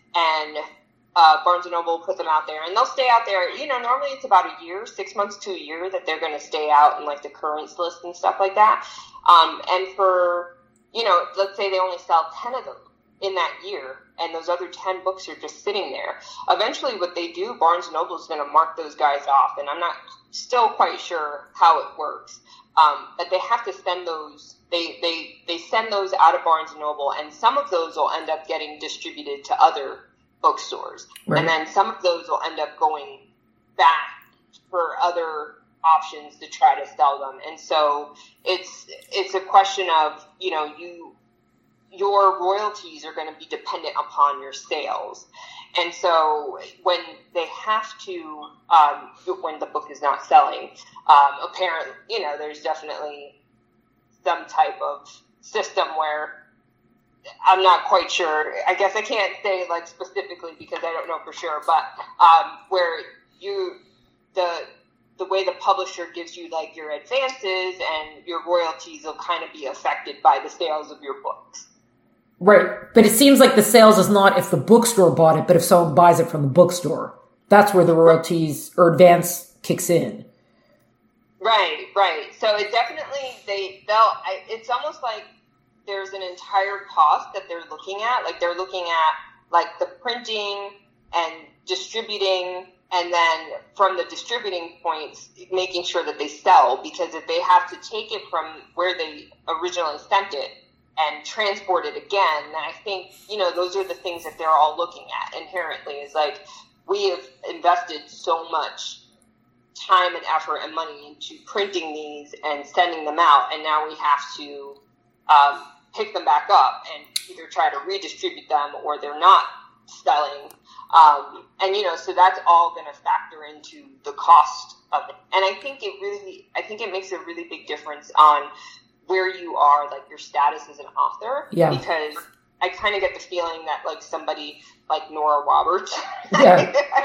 And uh, Barnes and Noble will put them out there, and they'll stay out there. You know, normally it's about a year, six months to a year that they're going to stay out in like the currents list and stuff like that. Um, and for, you know, let's say they only sell ten of them in that year, and those other ten books are just sitting there. Eventually what they do, Barnes and Noble is going to mark those guys off, and I'm not still quite sure how it works. Um, but they have to send those, they, they, they send those out of Barnes and Noble, and some of those will end up getting distributed to other bookstores. Right. And then some of those will end up going back for other options to try to sell them. And so it's, it's a question of, you know, you, your royalties are going to be dependent upon your sales. And so when they have to, um, when the book is not selling, um, apparently, you know, there's definitely some type of system where I'm not quite sure. I guess I can't say like specifically because I don't know for sure, but um, where you the the way the publisher gives you like your advances and your royalties will kind of be affected by the sales of your books. Right, but it seems like the sales is not if the bookstore bought it, but if someone buys it from the bookstore. That's where the royalties or advance kicks in. Right, right. So it definitely they they'll. I, it's almost like there's an entire cost that they're looking at. Like they're looking at like the printing and distributing, and then from the distributing points, making sure that they sell. Because if they have to take it from where they originally sent it and transport it again, then I think you know those are the things that they're all looking at inherently. Is like we have invested so much time and effort and money into printing these and sending them out, and now we have to um, pick them back up and either try to redistribute them or they're not selling. Um, and, you know, so that's all going to factor into the cost of it. And I think it really, I think it makes a really big difference on where you are, like your status as an author. Yeah. Because I kind of get the feeling that like somebody like Nora Roberts, yeah.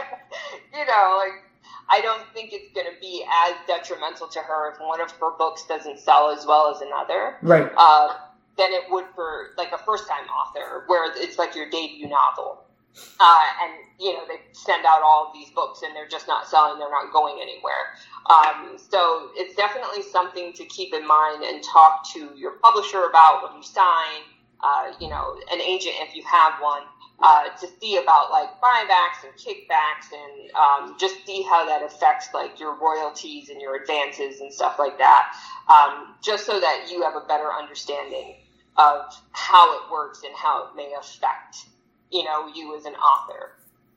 you know, like, I don't think it's going to be as detrimental to her if one of her books doesn't sell as well as another. Right. Uh, than it would for like a first-time author, where it's like your debut novel. Uh, and, you know, they send out all of these books and they're just not selling, they're not going anywhere. Um, so it's definitely something to keep in mind and talk to your publisher about when you sign, uh, you know, an agent if you have one. Uh, to see about like buybacks and kickbacks and um, just see how that affects like your royalties and your advances and stuff like that, um, just so that you have a better understanding of how it works and how it may affect, you know, you as an author.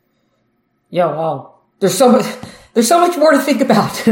Yeah, wow. There's so much. There's so much more to think about.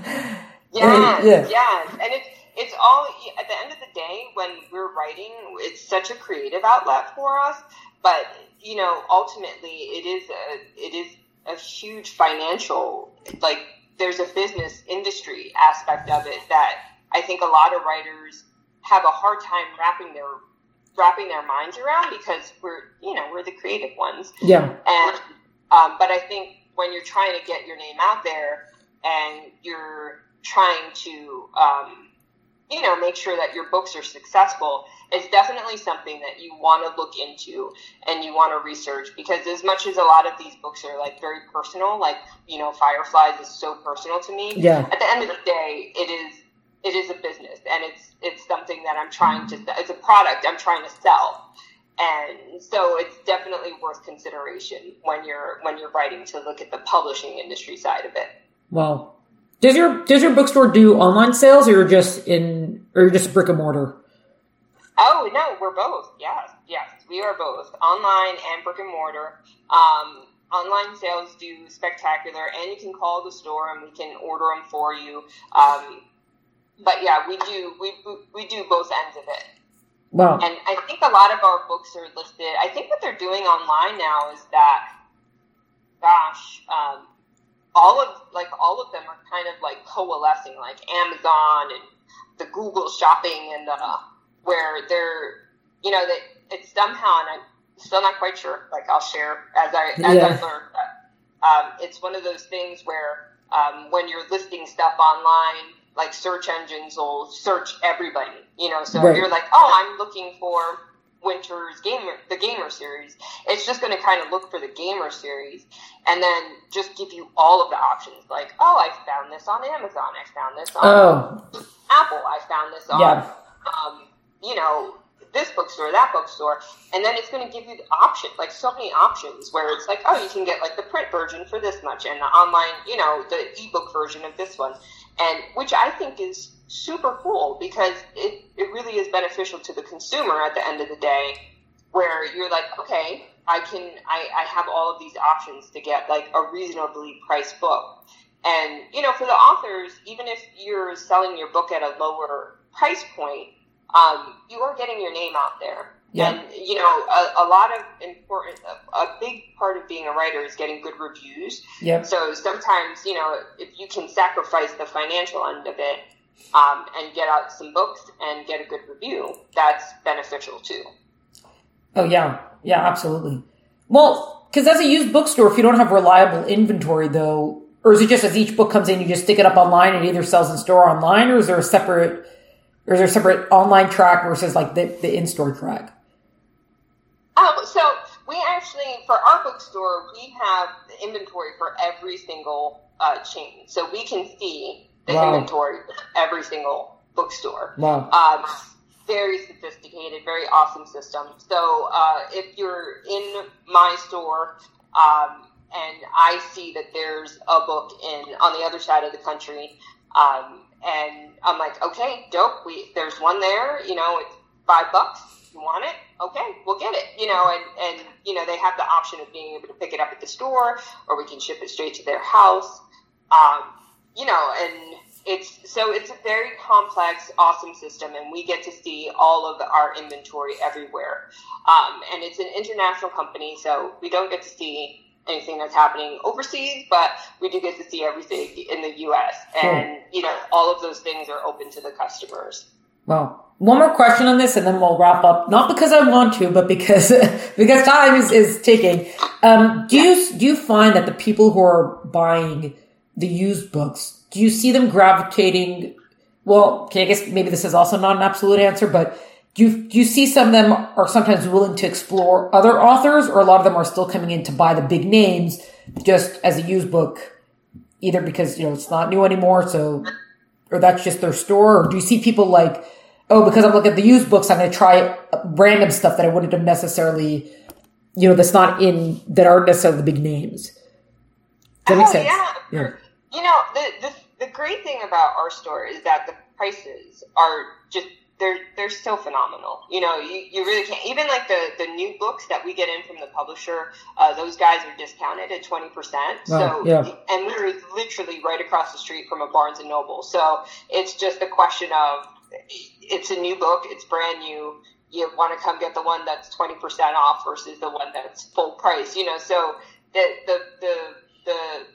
yeah, yeah, yeah, and it's it's all at the end of the day when we're writing, it's such a creative outlet for us, but you know, ultimately, it is a it is a huge financial, like there's a business industry aspect of it that I think a lot of writers have a hard time wrapping their wrapping their minds around because we're you know we're the creative ones. Yeah. And um, but I think when you're trying to get your name out there and you're trying to um, you know make sure that your books are successful, it's definitely something that you want to look into and you want to research, because as much as a lot of these books are like very personal, like, you know, Fireflies is so personal to me. Yeah. At the end of the day, it is, it is a business, and it's, it's something that I'm trying to, it's a product I'm trying to sell. And so it's definitely worth consideration when you're, when you're writing to look at the publishing industry side of it. Wow. Does your, does your bookstore do online sales, or just in, or just brick and mortar? Oh, no, we're both. Yes, yes, we are both. Online and brick and mortar. Um, online sales do spectacular, and you can call the store and we can order them for you. Um, but yeah, we do, we, we do both ends of it. Wow. And I think a lot of our books are listed. I think what they're doing online now is that, gosh, um, all of, like, all of them are kind of like coalescing, like Amazon and the Google shopping and the, where they're, you know, that it's somehow, and I'm still not quite sure, like I'll share as I, as yeah. I learned, but, um, it's one of those things where, um, when you're listing stuff online, like search engines will search everybody, you know, so right. if you're like, oh, I'm looking for Winter's Gamer, the Gamer series, it's just going to kind of look for the Gamer series and then just give you all of the options. Like, oh, I found this on Amazon. I found this on oh. Apple. I found this on, yeah. um, you know, this bookstore, that bookstore. And then it's going to give you the option, like so many options where it's like, oh, you can get like the print version for this much and the online, you know, the ebook version of this one. And which I think is super cool because it, it really is beneficial to the consumer at the end of the day, where you're like, okay, I can, I, I have all of these options to get like a reasonably priced book. And, you know, for the authors, even if you're selling your book at a lower price point, um, you are getting your name out there. Yeah. And, you know, a, a lot of important, a, a big part of being a writer is getting good reviews. Yep. So sometimes, you know, if you can sacrifice the financial end of it, um, and get out some books and get a good review, that's beneficial too. Oh, yeah. Yeah, absolutely. Well, because as a used bookstore, if you don't have reliable inventory, though, or is it just as each book comes in, you just stick it up online and it either sells in store or online, or is there a separate, or is there a separate online track versus like the, the in-store track? Um, so we actually, for our bookstore, we have the inventory for every single uh, chain. So we can see the wow. inventory for every single bookstore. Wow. Um, very sophisticated, very awesome system. So uh, if you're in my store um, and I see that there's a book in on the other side of the country, um, and I'm like, okay, dope. We there's one there. You know, it's five bucks. You want it? Okay, we'll get it. You know, and and you know they have the option of being able to pick it up at the store, or we can ship it straight to their house. Um, you know, and it's so it's a very complex, awesome system, and we get to see all of our inventory everywhere. Um, and it's an international company, so we don't get to see anything that's happening overseas, but we do get to see everything in the U S. And Sure. you know, all of those things are open to the customers. Well, one more question on this, and then we'll wrap up. Not because I want to, but because because time is, is ticking. Um, do you do you find that the people who are buying the used books, do you see them gravitating? Well, okay, I guess maybe this is also not an absolute answer, but do you do you see some of them are sometimes willing to explore other authors, or a lot of them are still coming in to buy the big names just as a used book, either because you know it's not new anymore, so or that's just their store, or do you see people like, oh, because I'm looking at the used books, I'm going to try random stuff that I wouldn't have necessarily, you know, that's not in, that aren't necessarily the big names. Does that oh, make sense? Yeah. yeah. You know, the, the the great thing about our store is that the prices are just, they're they're still phenomenal. You know, you, you really can't, even like the, the new books that we get in from the publisher, uh, those guys are discounted at twenty percent. Wow, so, yeah. And we're literally right across the street from a Barnes and Noble. So it's just a question of, it's a new book, it's brand new, you want to come get the one that's twenty percent off versus the one that's full price, you know, so the the the, the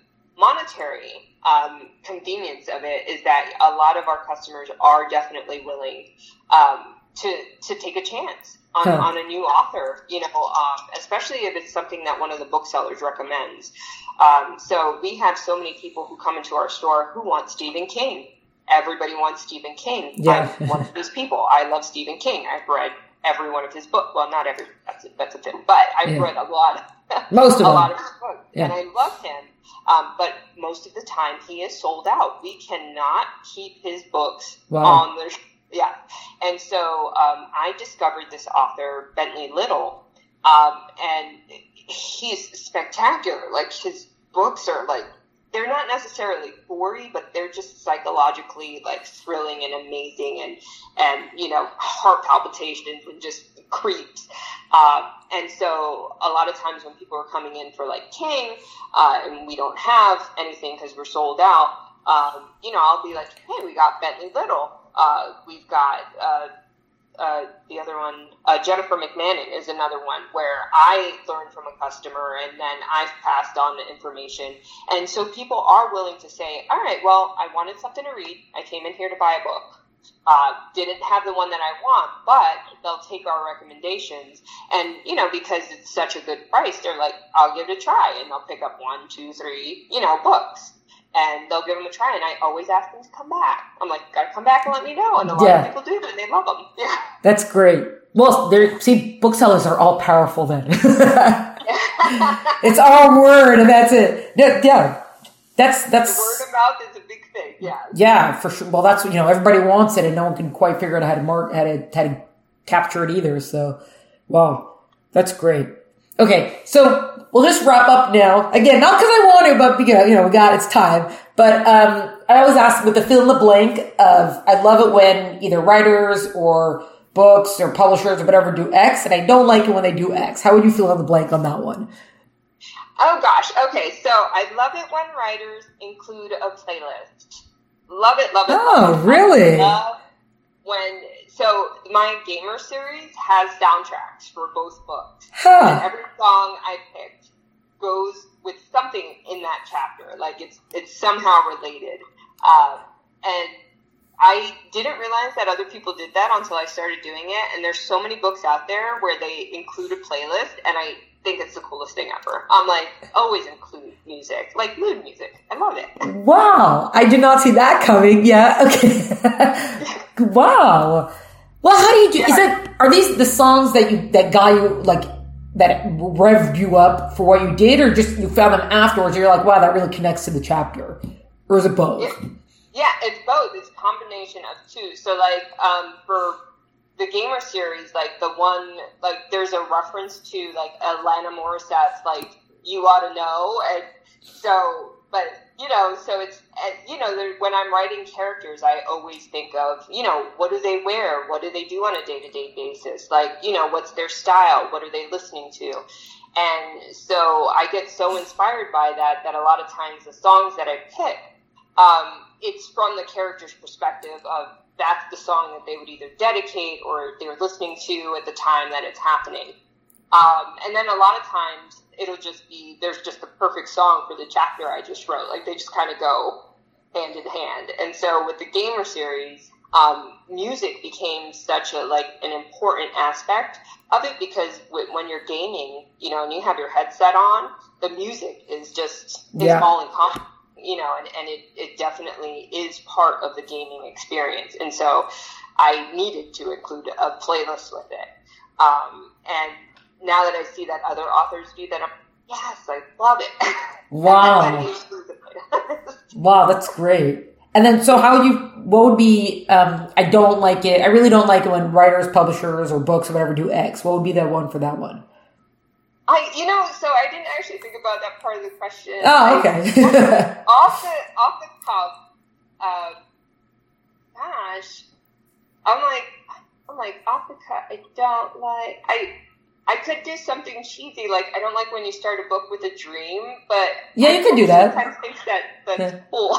monetary um, convenience of it is that a lot of our customers are definitely willing um, to to take a chance on, huh. on a new author, you know, um, especially if it's something that one of the booksellers recommends. Um, so we have so many people who come into our store who want Stephen King. Everybody wants Stephen King. Yeah. I'm one of those people. I love Stephen King. I've read every one of his books. Well, not every, that's a, that's a thing, but I've yeah. read a lot, most of a them. lot of his books, yeah. and I love him. Um, but most of the time, he is sold out. We cannot keep his books wow. on the yeah. And so um, I discovered this author, Bentley Little, um, and he's spectacular. Like his books are like, they're not necessarily gory, but they're just psychologically like thrilling and amazing, and and you know, heart palpitations and just creeps. Uh, and so a lot of times when people are coming in for like King, uh, and we don't have anything because we're sold out, um, you know, I'll be like, hey, we got Bentley Little. Uh, we've got uh, uh, the other one, uh, Jennifer McMahon is another one where I learned from a customer and then I've passed on the information. And so people are willing to say, all right, well, I wanted something to read. I came in here to buy a book. Uh, didn't have the one that I want, but they'll take our recommendations. And, you know, because it's such a good price, they're like, I'll give it a try. And they'll pick up one, two, three, you know, books. And they'll give them a try. And I always ask them to come back. I'm like, gotta come back and let me know. And a lot yeah. of people do, and they love them. Yeah. That's great. Well, there. See, booksellers are all powerful then. It's our word, and that's it. Yeah. That's, that's. The word of mouth is a big thing, yeah. Yeah, for sure. Well, that's, you know, everybody wants it and no one can quite figure out how to mark, how to, how to capture it either. So, wow, that's great. Okay. So we'll just wrap up now. Again, not because I want to, but because, you know, we got, it's time. But, um, I always ask with the fill in the blank of, I love it when either writers or books or publishers or whatever do X, and I don't like it when they do X. How would you fill in the blank on that one? Oh gosh, okay, so I love it when writers include a playlist. Love it, love it, oh, love it. Oh, really? I love when, so my gamer series has soundtracks for both books. Huh. And every song I picked goes with something in that chapter. Like it's it's somehow related. Um, and I didn't realize that other people did that until I started doing it. And there's so many books out there where they include a playlist, and I think it's the coolest thing ever. I'm like, always include music, like mood music. I love it. Wow. I did not see that coming. Yeah. Okay. Wow. Well, how do you do, yeah. is that, are these the songs that you, that got you, like, that revved you up for what you did, or just you found them afterwards and you're like, wow, that really connects to the chapter? Or is it both? Yeah, yeah it's both. It's a combination of two. So, like, um, for the Gamer series, like, the one, like, there's a reference to, like, Alanis Morissette's, like, You Ought to Know, and so, but, you know, so it's, you know, when I'm writing characters, I always think of, you know, what do they wear? What do they do on a day-to-day basis? Like, you know, what's their style? What are they listening to? And so I get so inspired by that, that a lot of times the songs that I pick, um, it's from the character's perspective of that's the song that they would either dedicate or they're listening to at the time that it's happening. Um, and then a lot of times it'll just be, there's just the perfect song for the chapter I just wrote. Like, they just kind of go hand in hand. And so with the Gamer series, um, music became such a, like, an important aspect of it, because w- when you're gaming, you know, and you have your headset on, the music is just, yeah. is all encompassing, you know, and, and it, it definitely is part of the gaming experience. And so I needed to include a playlist with it. Um, and now that I see that other authors do that, I'm, yes, I love it. Wow. Wow, that's great. And then, so how you, what would be, um, I don't like it, I really don't like it when writers, publishers, or books or whatever do X. What would be that one for that one? I, you know, so I didn't actually think about that part of the question. Oh, okay. I, off the, off the cuff, uh, gosh, I'm like, I'm like, off the cuff, I don't like, I, I could do something cheesy, like, I don't like when you start a book with a dream, but... Yeah, you could do that. I sometimes think that that's yeah. cool.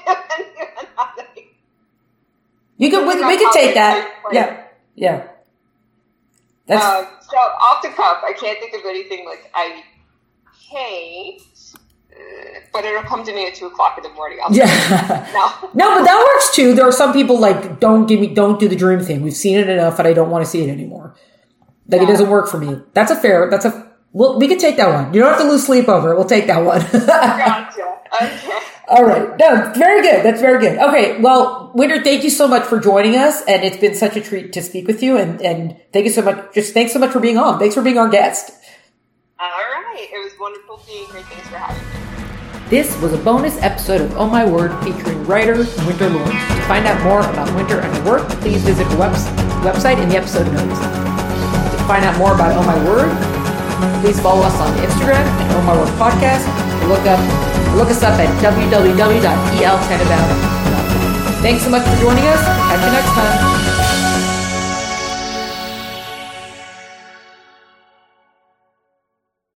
You could, we, we could take that. Yeah, yeah. That's... Um, so, off the cuff, I can't think of anything, like, I hate, uh, but it'll come to me at two o'clock in the morning. I'll yeah. No. No, but that works too. There are some people, like, don't give me, don't do the dream thing. We've seen it enough and I don't want to see it anymore. Like, yeah. It doesn't work for me. That's a fair, that's a, well, we can take that one. You don't have to lose sleep over it. We'll take that one. Gotcha. Okay. All right. No, very good. That's very good. Okay. Well, Winter, thank you so much for joining us. And it's been such a treat to speak with you. And, and thank you so much. Just thanks so much for being on. Thanks for being our guest. All right. It was wonderful being here. Thanks for having me. This was a bonus episode of Oh My Word featuring writer Winter Lawrence. To find out more about Winter and her work, please visit her web- website in the episode notes. To find out more about Oh My Word, please follow us on Instagram at Oh My Word Podcast. Or look up, look us up at w w w dot e l tenenbaum dot com. Thanks so much for joining us. Catch you next time.